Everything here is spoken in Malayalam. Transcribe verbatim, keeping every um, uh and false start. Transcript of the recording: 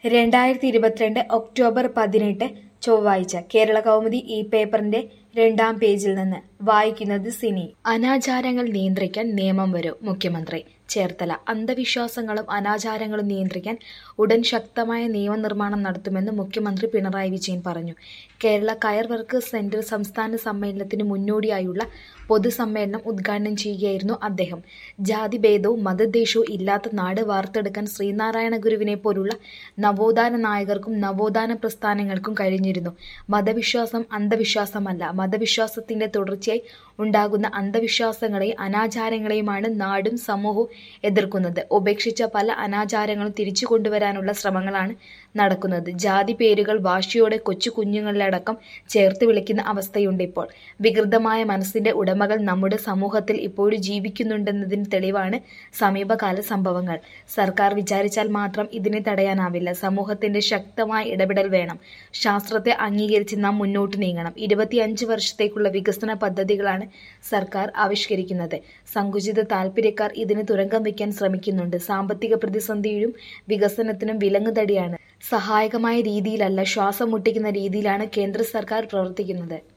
രണ്ടായിരത്തി ഇരുപത്തിരണ്ട് ഒക്ടോബർ പതിനെട്ട് ചൊവ്വാഴ്ച കേരള കൗമുദി ഈ പേപ്പറിന്റെ രണ്ടാം പേജിൽ നിന്ന് വായിക്കുന്നത് സിനി. അനാചാരങ്ങൾ നിയന്ത്രിക്കാൻ നിയമം വരും. മുഖ്യമന്ത്രി ചേർത്തല. അന്ധവിശ്വാസങ്ങളും അനാചാരങ്ങളും നിയന്ത്രിക്കാൻ ഉടൻ ശക്തമായ നിയമനിർമ്മാണം നടത്തുമെന്ന് മുഖ്യമന്ത്രി പിണറായി വിജയൻ പറഞ്ഞു. കേരള കയർ വർക്കേഴ്സ് സെന്റർ സംസ്ഥാന സമ്മേളനത്തിന് മുന്നോടിയായുള്ള പൊതുസമ്മേളനം ഉദ്ഘാടനം ചെയ്യുകയായിരുന്നു അദ്ദേഹം. ജാതിഭേദവും മതദ്വേഷവും ഇല്ലാത്ത നാട് വാർത്തെടുക്കാൻ ശ്രീനാരായണ ഗുരുവിനെ പോലുള്ള നവോത്ഥാന നായകർക്കും നവോത്ഥാന പ്രസ്ഥാനങ്ങൾക്കും കഴിഞ്ഞിരുന്നു. മതവിശ്വാസം അന്ധവിശ്വാസമല്ല. മതവിശ്വാസത്തിന്റെ തുടർച്ചയായി ഉണ്ടാകുന്ന അന്ധവിശ്വാസങ്ങളെയും അനാചാരങ്ങളെയുമാണ് നാടും സമൂഹവും എതിർക്കുന്നത്. ഉപേക്ഷിച്ച പല അനാചാരങ്ങളും തിരിച്ചു കൊണ്ടുവരാനുള്ള ശ്രമങ്ങളാണ് നടക്കുന്നത്. ജാതി പേരുകൾ വാശിയോടെ കൊച്ചു കുഞ്ഞുങ്ങളിലടക്കം ചേർത്ത് വിളിക്കുന്ന അവസ്ഥയുണ്ട് ഇപ്പോൾ. വികൃതമായ മനസ്സിന്റെ ഉടമകൾ നമ്മുടെ സമൂഹത്തിൽ ഇപ്പോഴും ജീവിക്കുന്നുണ്ടെന്നതിന് തെളിവാണ് സമീപകാല സംഭവങ്ങൾ. സർക്കാർ വിചാരിച്ചാൽ മാത്രം ഇതിനെ തടയാനാവില്ല. സമൂഹത്തിന്റെ ശക്തമായ ഇടപെടൽ വേണം. ശാസ്ത്രത്തെ അംഗീകരിച്ച് നാം മുന്നോട്ട് നീങ്ങണം. ഇരുപത്തിയഞ്ച് വർഷത്തേക്കുള്ള വികസന പദ്ധതികളാണ് സർക്കാർ ആവിഷ്കരിക്കുന്നത്. സങ്കുചിത താൽപര്യക്കാർ ഇതിന് തുരങ്കം വയ്ക്കാൻ ശ്രമിക്കുന്നുണ്ട്. സാമ്പത്തിക പ്രതിസന്ധിയും വികസനത്തിനും വിലങ്ങുതടിയാണ്. സഹായകമായ രീതിയിലല്ല, ശ്വാസം മുട്ടിക്കുന്ന രീതിയിലാണ് കേന്ദ്ര സർക്കാർ പ്രവർത്തിക്കുന്നത്.